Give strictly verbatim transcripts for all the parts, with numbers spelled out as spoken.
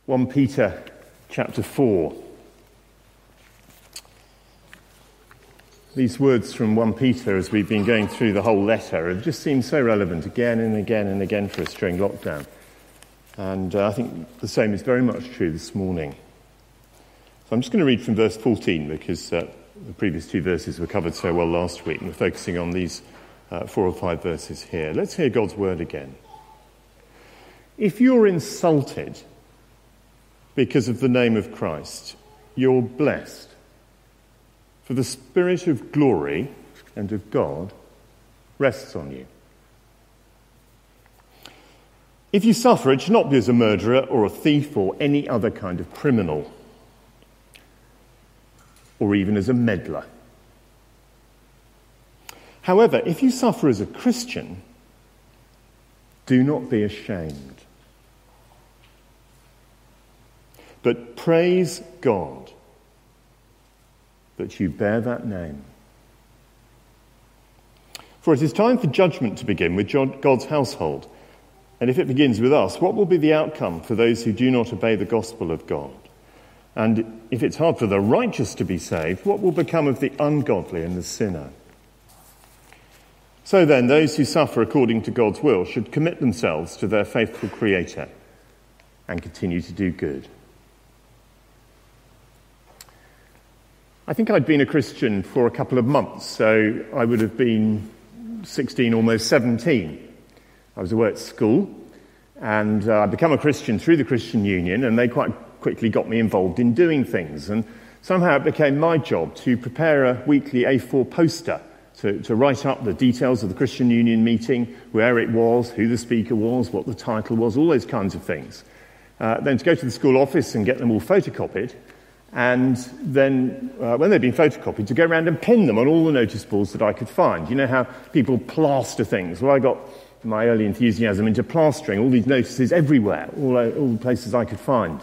First Peter chapter four. These words from First Peter, as we've been going through the whole letter, have just seemed so relevant again and again and again for us during lockdown. And uh, I think the same is very much true this morning. So I'm just going to read from verse fourteen, because uh, the previous two verses were covered so well last week, and we're focusing on these uh, four or five verses here. Let's hear God's word again. If you're insulted because of the name of Christ, you're blessed, for the Spirit of glory and of God rests on you. If you suffer, it should not be as a murderer or a thief or any other kind of criminal, or even as a meddler. However, if you suffer as a Christian, do not be ashamed, but praise God that you bear that name. For it is time for judgment to begin with God's household. And if it begins with us, what will be the outcome for those who do not obey the gospel of God? And if it's hard for the righteous to be saved, what will become of the ungodly and the sinner? So then, those who suffer according to God's will should commit themselves to their faithful Creator and continue to do good. I think I'd been a Christian for a couple of months, so I would have been sixteen, almost seventeen. I was away at school, and uh, I'd become a Christian through the Christian Union, and they quite quickly got me involved in doing things. And somehow it became my job to prepare a weekly A four poster to, to write up the details of the Christian Union meeting, where it was, who the speaker was, what the title was, all those kinds of things. Uh, then to go to the school office and get them all photocopied. And then, uh, when they'd been photocopied, to go around and pin them on all the notice boards that I could find. You know how people plaster things? Well, I got my early enthusiasm into plastering all these notices everywhere, all, all the places I could find.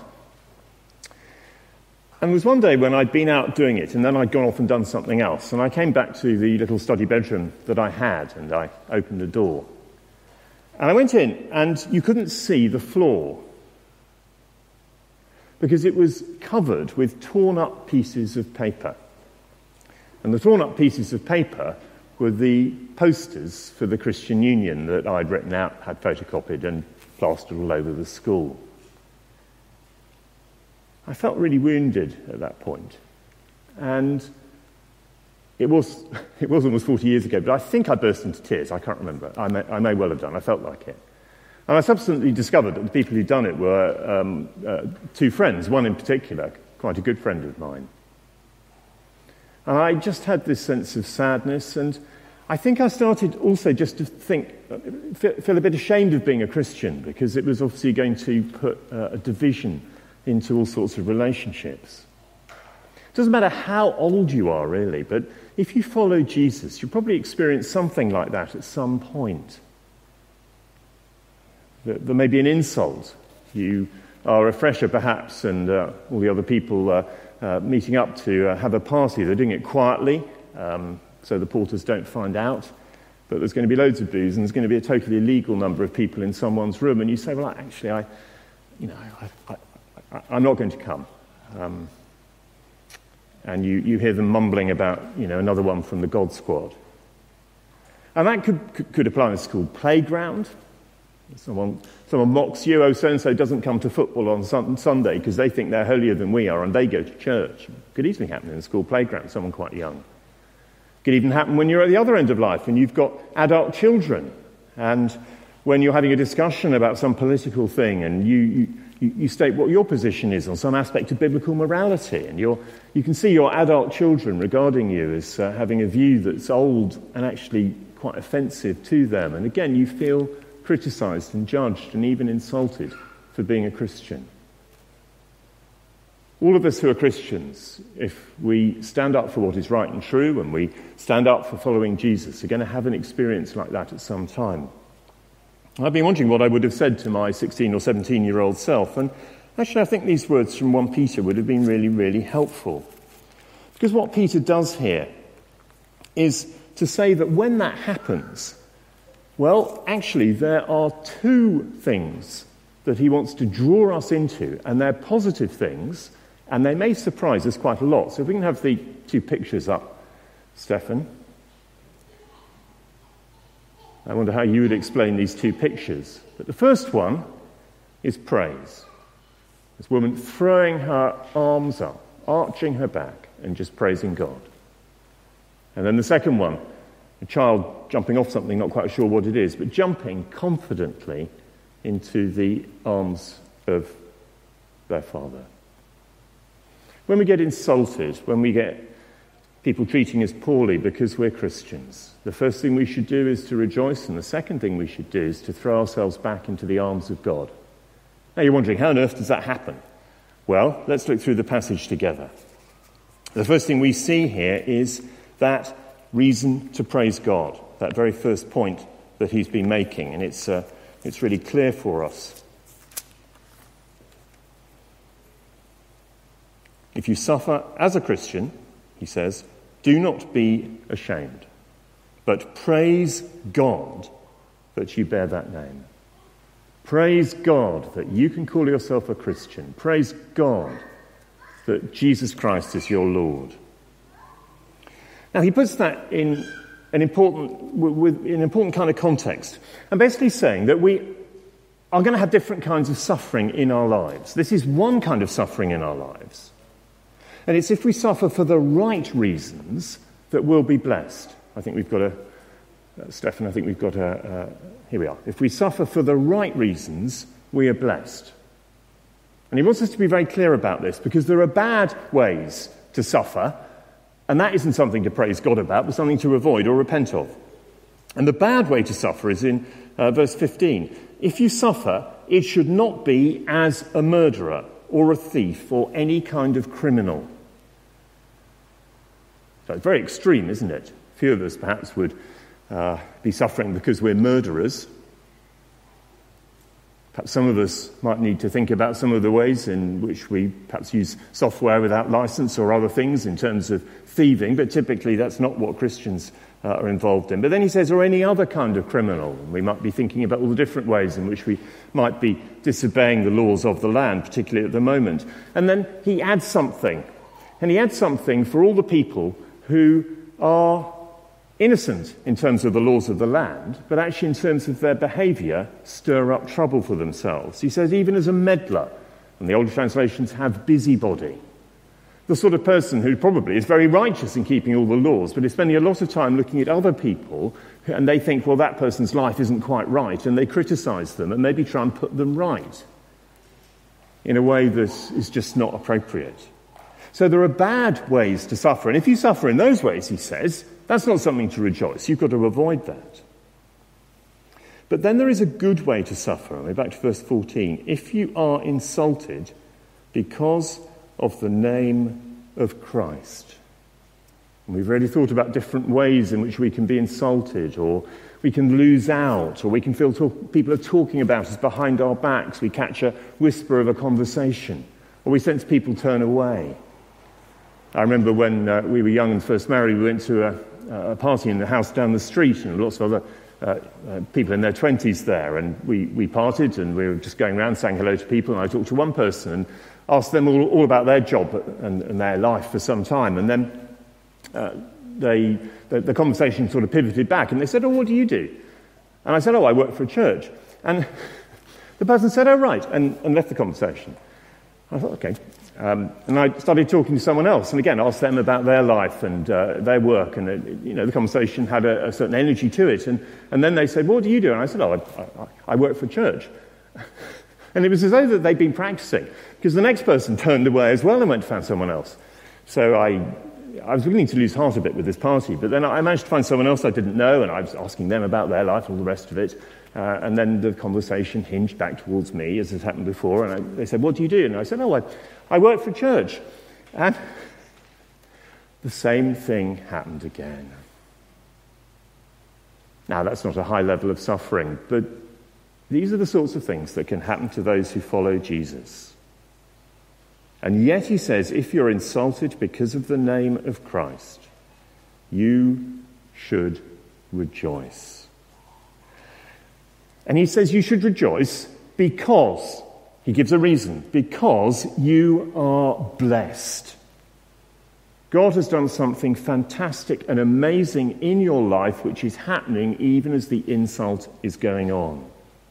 And there was one day when I'd been out doing it, and then I'd gone off and done something else, and I came back to the little study bedroom that I had, and I opened the door. And I went in, and you couldn't see the floor, because it was covered with torn-up pieces of paper. And the torn-up pieces of paper were the posters for the Christian Union that I'd written out, had photocopied, and plastered all over the school. I felt really wounded at that point. And it was it was almost forty years ago, but I think I burst into tears. I can't remember. I may, I may well have done. I felt like it. And I subsequently discovered that the people who'd done it were um, uh, two friends, one in particular, quite a good friend of mine. And I just had this sense of sadness, and I think I started also just to think, feel a bit ashamed of being a Christian, because it was obviously going to put uh, a division into all sorts of relationships. It doesn't matter how old you are, really, but if you follow Jesus, you'll probably experience something like that at some point. There may be an insult. You are a fresher, perhaps, and uh, all the other people uh, uh, meeting up to uh, have a party. They're doing it quietly, um, so the porters don't find out. But there's going to be loads of booze, and there's going to be a totally illegal number of people in someone's room. And you say, well, actually, I, you know, I, I, I, I'm not going to come. Um, and you, you hear them mumbling about, you know, another one from the God Squad. And that could, could apply on a school playground. Someone, someone mocks you, oh, so-and-so doesn't come to football on sun- Sunday because they think they're holier than we are and they go to church. Could easily happen in a school playground, someone quite young. Could even happen when you're at the other end of life and you've got adult children, and when you're having a discussion about some political thing and you, you, you state what your position is on some aspect of biblical morality, and you're, you can see your adult children regarding you as uh, having a view that's old and actually quite offensive to them. And again, you feel criticised and judged and even insulted for being a Christian. All of us who are Christians, if we stand up for what is right and true and we stand up for following Jesus, are going to have an experience like that at some time. I've been wondering what I would have said to my sixteen or seventeen-year-old self, and actually I think these words from First Peter would have been really, really helpful. Because what Peter does here is to say that when that happens, well, actually, there are two things that he wants to draw us into, and they're positive things, and they may surprise us quite a lot. So if we can have the two pictures up, Stefan. I wonder how you would explain these two pictures. But the first one is praise. This woman throwing her arms up, arching her back, and just praising God. And then the second one, a child jumping off something, not quite sure what it is, but jumping confidently into the arms of their father. When we get insulted, when we get people treating us poorly because we're Christians, the first thing we should do is to rejoice, and the second thing we should do is to throw ourselves back into the arms of God. Now you're wondering, how on earth does that happen? Well, let's look through the passage together. The first thing we see here is that reason to praise God, that very first point that he's been making, and it's uh, it's really clear for us. If you suffer as a Christian, he says, do not be ashamed, but praise God that you bear that name. Praise God that you can call yourself a Christian. Praise God that Jesus Christ is your Lord. Now, he puts that in an important, with an important kind of context, and basically saying that we are going to have different kinds of suffering in our lives. This is one kind of suffering in our lives. And it's if we suffer for the right reasons that we'll be blessed. I think we've got a, uh, Stefan, I think we've got a, uh, here we are. If we suffer for the right reasons, we are blessed. And he wants us to be very clear about this, because there are bad ways to suffer, and that isn't something to praise God about, but something to avoid or repent of. And the bad way to suffer is in uh, verse fifteen. If you suffer, it should not be as a murderer or a thief or any kind of criminal. So it's very extreme, isn't it? A few of us perhaps would uh, be suffering because we're murderers. Perhaps some of us might need to think about some of the ways in which we perhaps use software without license or other things in terms of thieving, but typically that's not what Christians uh, are involved in. But then he says, or any other kind of criminal. We might be thinking about all the different ways in which we might be disobeying the laws of the land, particularly at the moment. And then he adds something. And he adds something for all the people who are innocent in terms of the laws of the land, but actually in terms of their behaviour, stir up trouble for themselves. He says, even as a meddler, and the older translations have busybody, the sort of person who probably is very righteous in keeping all the laws, but is spending a lot of time looking at other people, and they think, well, that person's life isn't quite right, and they criticise them and maybe try and put them right in a way that is just not appropriate. So there are bad ways to suffer, and if you suffer in those ways, he says, that's not something to rejoice. You've got to avoid that. But then there is a good way to suffer. We're back to verse fourteen. If you are insulted because of the name of Christ. And we've already thought about different ways in which we can be insulted, or we can lose out, or we can feel talk- people are talking about us behind our backs. We catch a whisper of a conversation, or we sense people turn away. I remember when uh, we were young and first married, we went to a, a party in the house down the street, and lots of other uh, uh, people in their twenties there, and we, we parted, and we were just going around saying hello to people, and I talked to one person and asked them all, all about their job and, and their life for some time, and then uh, they the, the conversation sort of pivoted back, and they said, oh, what do you do? And I said, oh, I work for a church. And the person said, oh, right, and, and left the conversation. I thought, okay. Um, and I started talking to someone else, and again asked them about their life and uh, their work, and uh, you know the conversation had a, a certain energy to it. And, and then they said, well, "What do you do?" And I said, "Oh, I, I, I work for a church." And it was as though that they'd been practicing, because the next person turned away as well and went to find someone else. So I, I was beginning to lose heart a bit with this party, but then I managed to find someone else I didn't know, and I was asking them about their life, all the rest of it. Uh, and then the conversation hinged back towards me, as has happened before, and I, they said, what do you do? And I said, oh, I, I work for a church. And the same thing happened again. Now, that's not a high level of suffering, but these are the sorts of things that can happen to those who follow Jesus. And yet he says, if you're insulted because of the name of Christ, you should rejoice. And he says you should rejoice because, he gives a reason, because you are blessed. God has done something fantastic and amazing in your life, which is happening even as the insult is going on.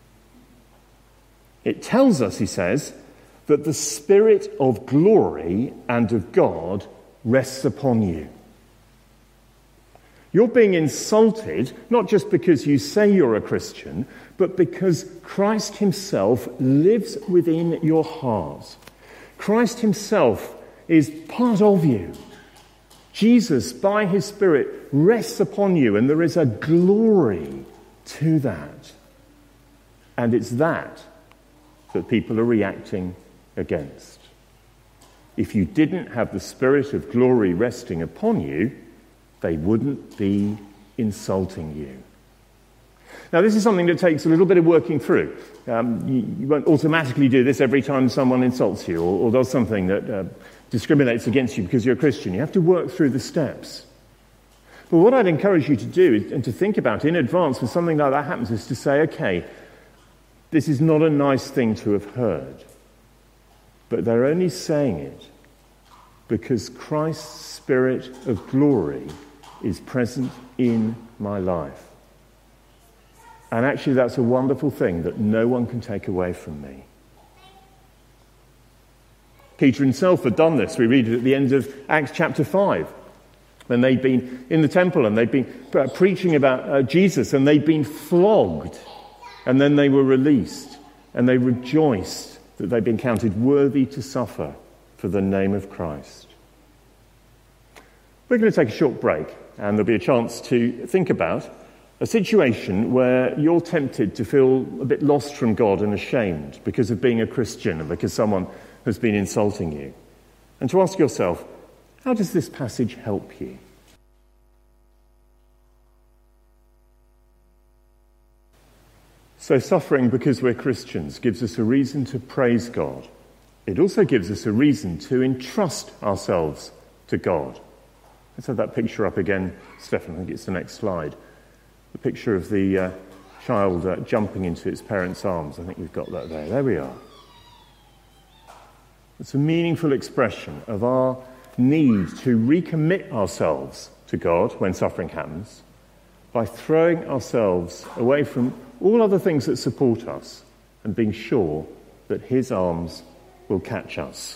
It tells us, he says, that the Spirit of glory and of God rests upon you. You're being insulted, not just because you say you're a Christian, but because Christ himself lives within your heart. Christ himself is part of you. Jesus, by his Spirit, rests upon you, and there is a glory to that. And it's that that people are reacting against. If you didn't have the Spirit of glory resting upon you, they wouldn't be insulting you. Now, this is something that takes a little bit of working through. Um, you, you won't automatically do this every time someone insults you or, or does something that uh, discriminates against you because you're a Christian. You have to work through the steps. But what I'd encourage you to do is, and to think about in advance when something like that happens, is to say, okay, this is not a nice thing to have heard, but they're only saying it because Christ's Spirit of glory is present in my life. And actually that's a wonderful thing that no one can take away from me. Peter himself had done this. We read it at the end of Acts chapter five, when they'd been in the temple and they'd been preaching about uh, Jesus, and they'd been flogged, and then they were released, and they rejoiced that they'd been counted worthy to suffer for the name of Christ. We're going to take a short break, and there'll be a chance to think about a situation where you're tempted to feel a bit lost from God and ashamed because of being a Christian and because someone has been insulting you. And to ask yourself, how does this passage help you? So suffering because we're Christians gives us a reason to praise God. It also gives us a reason to entrust ourselves to God. Let's have that picture up again, Stefan. I think it's the next slide. The picture of the uh, child uh, jumping into its parents' arms. I think we've got that there. There we are. It's a meaningful expression of our need to recommit ourselves to God when suffering happens by throwing ourselves away from all other things that support us and being sure that his arms will catch us.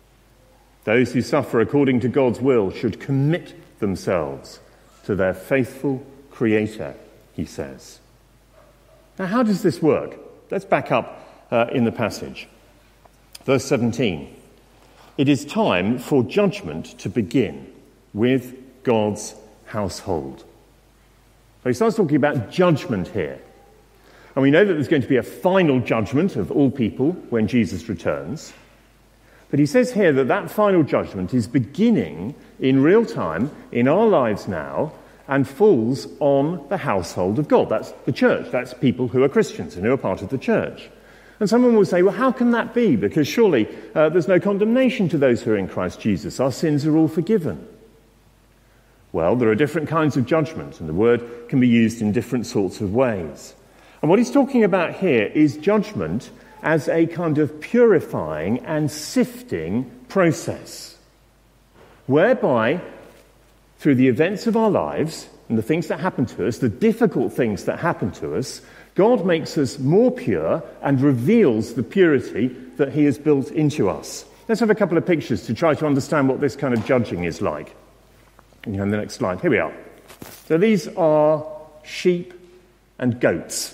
Those who suffer according to God's will should commit themselves to their faithful Creator, he says. Now, how does this work? Let's back up uh, in the passage. Verse seventeen. It is time for judgment to begin with God's household. So he starts talking about judgment here. And we know that there's going to be a final judgment of all people when Jesus returns. But he says here that that final judgment is beginning in real time in our lives now and falls on the household of God. That's the church. That's people who are Christians and who are part of the church. And someone will say, well, how can that be? Because surely uh, there's no condemnation to those who are in Christ Jesus. Our sins are all forgiven. Well, there are different kinds of judgment, and the word can be used in different sorts of ways. And what he's talking about here is judgment as a kind of purifying and sifting process, whereby through the events of our lives and the things that happen to us, the difficult things that happen to us, God makes us more pure and reveals the purity that he has built into us. Let's have a couple of pictures to try to understand what this kind of judging is like. And on the next slide, here we are. So these are sheep and goats.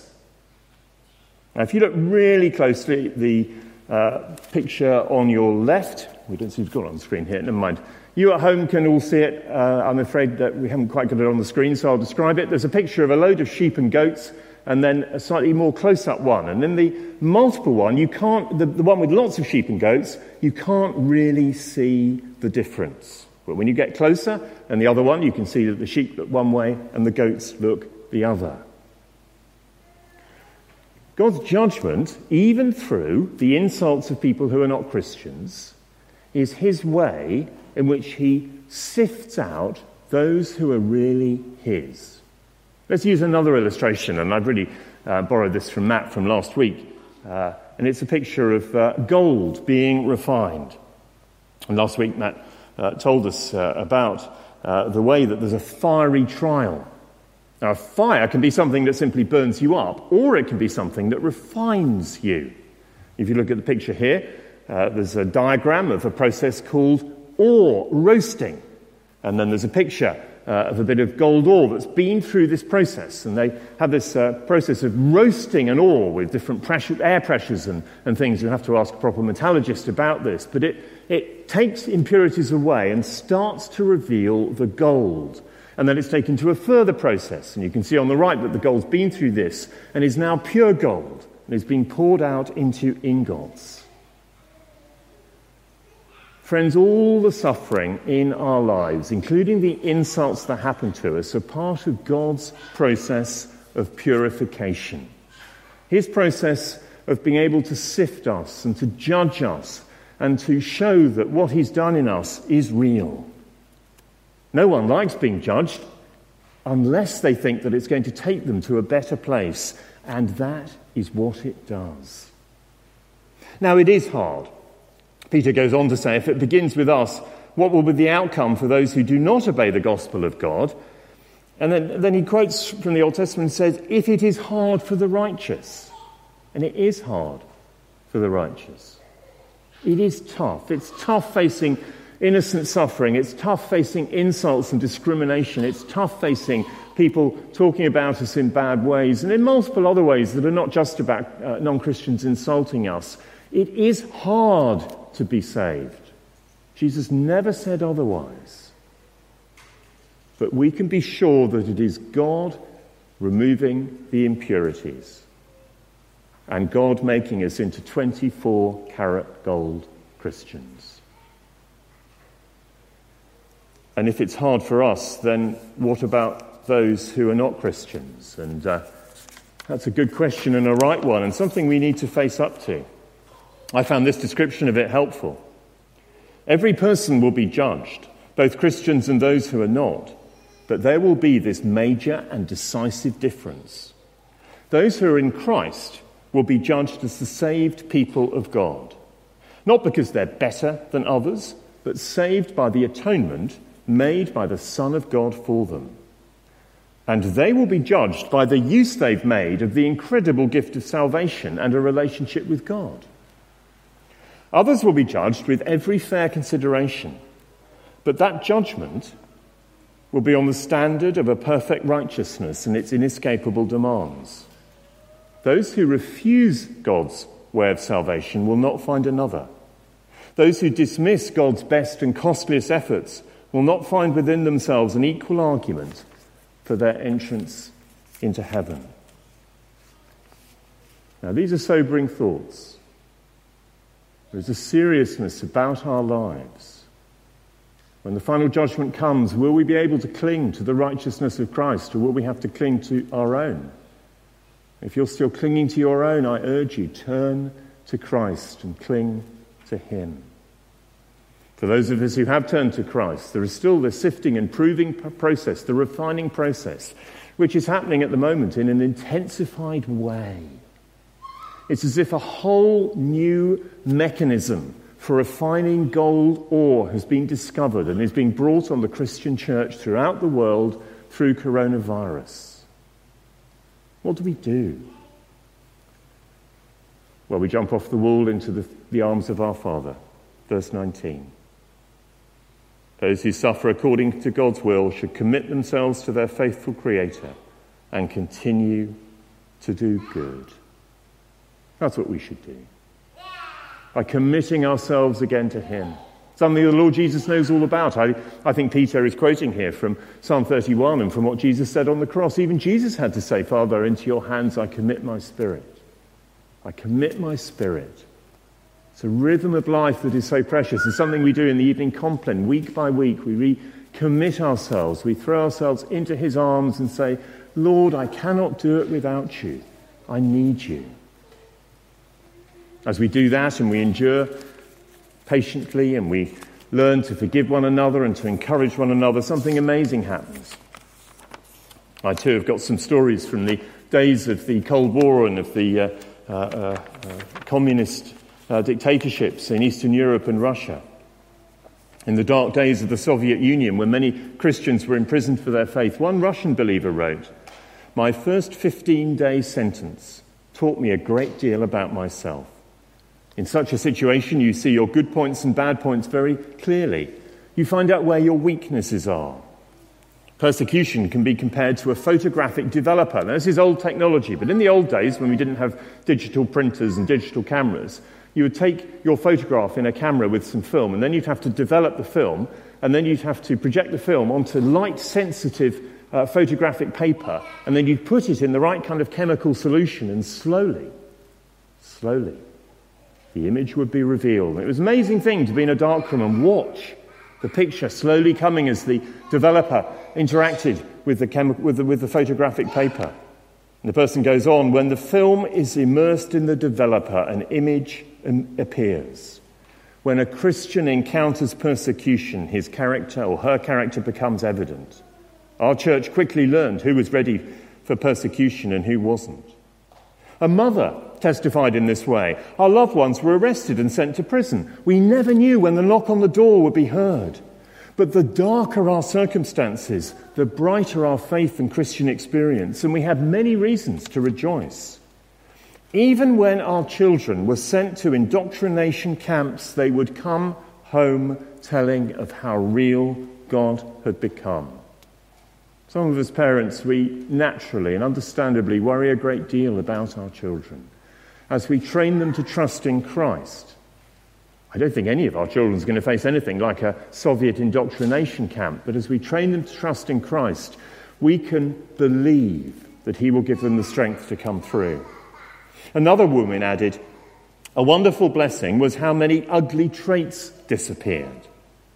Now, if you look really closely, the uh, picture on your left, we don't seem to got it on the screen here, never mind. You at home can all see it. Uh, I'm afraid that we haven't quite got it on the screen, so I'll describe it. There's a picture of a load of sheep and goats, and then a slightly more close-up one. And then the multiple one, you can't, the, the one with lots of sheep and goats, you can't really see the difference. But when you get closer, and the other one, you can see that the sheep look one way and the goats look the other. God's judgment, even through the insults of people who are not Christians, is his way in which he sifts out those who are really his. Let's use another illustration, and I've really uh, borrowed this from Matt from last week. Uh, and it's a picture of uh, gold being refined. And last week Matt uh, told us uh, about uh, the way that there's a fiery trial. Now, a fire can be something that simply burns you up, or it can be something that refines you. If you look at the picture here, uh, there's a diagram of a process called ore roasting. And then there's a picture uh, of a bit of gold ore that's been through this process. And they have this uh, process of roasting an ore with different pressure, air pressures and, and things. You'll have to ask a proper metallurgist about this. But it, it takes impurities away and starts to reveal the gold. And then it's taken to a further process. And you can see on the right that the gold's been through this and is now pure gold and is being poured out into ingots. Friends, all the suffering in our lives, including the insults that happen to us, are part of God's process of purification. His process of being able to sift us and to judge us and to show that what he's done in us is real. No one likes being judged unless they think that it's going to take them to a better place, and that is what it does. Now, it is hard. Peter goes on to say, if it begins with us, what will be the outcome for those who do not obey the gospel of God? And then, then he quotes from the Old Testament and says, if it is hard for the righteous, and it is hard for the righteous. It is tough. It's tough facing innocent suffering. It's tough facing insults and discrimination. It's tough facing people talking about us in bad ways and in multiple other ways that are not just about uh, non-Christians insulting us. It is hard to be saved. Jesus never said otherwise. But we can be sure that it is God removing the impurities and God making us into twenty-four karat gold Christians. And if it's hard for us, then what about those who are not Christians? And uh, that's a good question and a right one, and something we need to face up to. I found this description of it helpful. Every person will be judged, both Christians and those who are not, but there will be this major and decisive difference. Those who are in Christ will be judged as the saved people of God, not because they're better than others, but saved by the atonement made by the Son of God for them. And they will be judged by the use they've made of the incredible gift of salvation and a relationship with God. Others will be judged with every fair consideration, but that judgment will be on the standard of a perfect righteousness and its inescapable demands. Those who refuse God's way of salvation will not find another. Those who dismiss God's best and costliest efforts will not find within themselves an equal argument for their entrance into heaven. Now, these are sobering thoughts. There's a seriousness about our lives. When the final judgment comes, will we be able to cling to the righteousness of Christ, or will we have to cling to our own? If you're still clinging to your own, I urge you, turn to Christ and cling to him. For those of us who have turned to Christ, there is still the sifting and proving process, the refining process, which is happening at the moment in an intensified way. It's as if a whole new mechanism for refining gold ore has been discovered and is being brought on the Christian church throughout the world through coronavirus. What do we do? Well, we jump off the wall into the, the arms of our Father. Verse nineteen. Those who suffer according to God's will should commit themselves to their faithful Creator and continue to do good. That's what we should do. By committing ourselves again to him. Something the Lord Jesus knows all about. I, I think Peter is quoting here from Psalm thirty-one and from what Jesus said on the cross. Even Jesus had to say, Father, into your hands I commit my spirit. I commit my spirit. It's a rhythm of life that is so precious. It's something we do in the evening compline, week by week. We recommit ourselves. We throw ourselves into his arms and say, Lord, I cannot do it without you. I need you. As we do that and we endure patiently and we learn to forgive one another and to encourage one another, something amazing happens. I too have got some stories from the days of the Cold War and of the uh, uh, uh, communist uh, dictatorships in Eastern Europe and Russia. In the dark days of the Soviet Union, when many Christians were imprisoned for their faith, one Russian believer wrote, "My first fifteen-day sentence taught me a great deal about myself. In such a situation, you see your good points and bad points very clearly. You find out where your weaknesses are. Persecution can be compared to a photographic developer." Now, this is old technology, but in the old days, when we didn't have digital printers and digital cameras, you would take your photograph in a camera with some film, and then you'd have to develop the film, and then you'd have to project the film onto light-sensitive uh, photographic paper, and then you'd put it in the right kind of chemical solution, and slowly, slowly, the image would be revealed. It was an amazing thing to be in a darkroom and watch the picture slowly coming as the developer interacted with the, chemi- with the, with the photographic paper. And the person goes on, "When the film is immersed in the developer, an image appears. When a Christian encounters persecution, his character or her character becomes evident. Our church quickly learned who was ready for persecution and who wasn't." A mother testified in this way. "Our loved ones were arrested and sent to prison. We never knew when the knock on the door would be heard. But the darker our circumstances, the brighter our faith and Christian experience, and we had many reasons to rejoice. Even when our children were sent to indoctrination camps, they would come home telling of how real God had become." Some of us parents, we naturally and understandably worry a great deal about our children as we train them to trust in Christ. I don't think any of our children is going to face anything like a Soviet indoctrination camp, but as we train them to trust in Christ, we can believe that he will give them the strength to come through. Another woman added, "A wonderful blessing was how many ugly traits disappeared.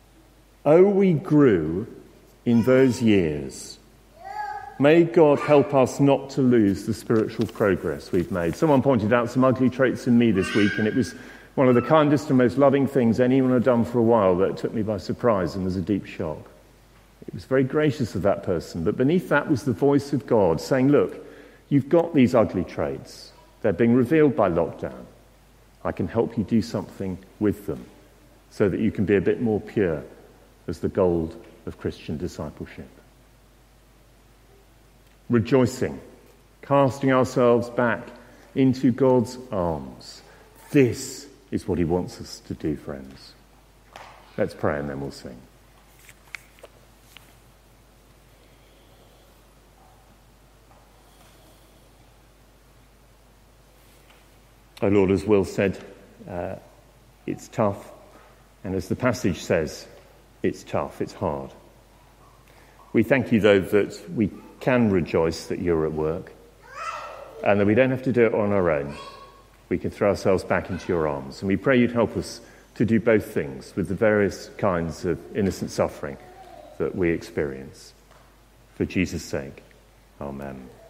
Oh, we grew in those years. May God help us not to lose the spiritual progress we've made." Someone pointed out some ugly traits in me this week, and it was one of the kindest and most loving things anyone had done for a while that took me by surprise and was a deep shock. It was very gracious of that person, but beneath that was the voice of God saying, "Look, you've got these ugly traits. They're being revealed by lockdown. I can help you do something with them so that you can be a bit more pure as the gold of Christian discipleship." Rejoicing, casting ourselves back into God's arms. This is what he wants us to do, friends. Let's pray and then we'll sing. Oh Lord, as Will said, uh, it's tough. And as the passage says, it's tough, it's hard. We thank you, though, that we can rejoice that you're at work and that we don't have to do it on our own. We can throw ourselves back into your arms. And we pray you'd help us to do both things with the various kinds of innocent suffering that we experience. For Jesus' sake, amen.